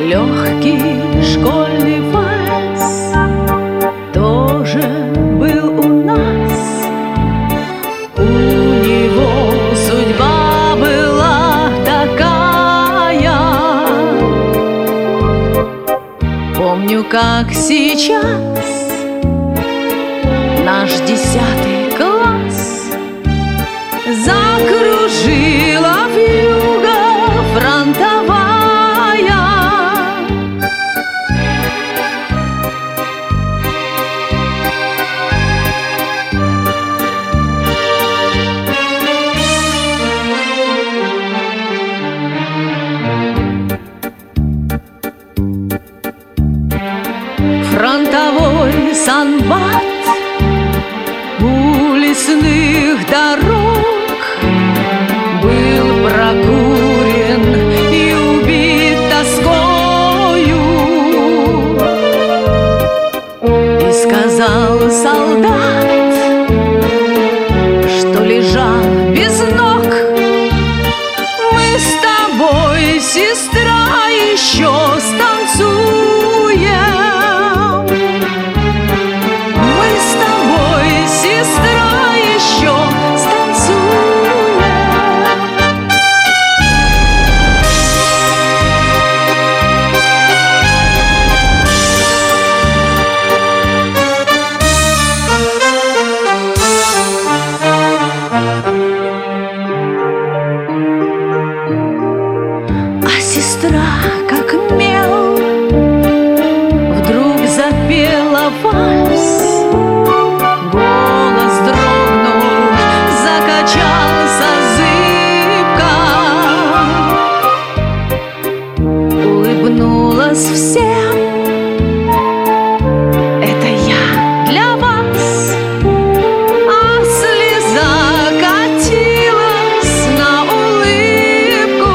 Легкий школьный вальс тоже был у нас. У него судьба была такая. Помню, как сейчас наш 10 класс закружила вьюга фронтовая. Фронтовой санбат у лесных дорог был прокурен и убит тоскою. И сказал солдат, что лежал без ног: мы с тобой, сестра, еще станцуем. Сестра, как мел, вдруг запела вальс. Голос дрогнул, закачался зыбко. Улыбнулась всем: это я для вас. А слеза катилась на улыбку.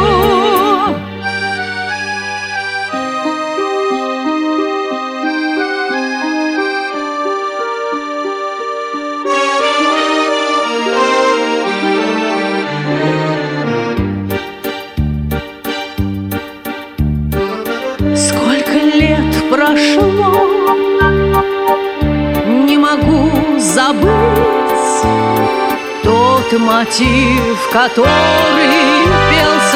Сколько лет прошло, не могу забыть тот мотив, который пел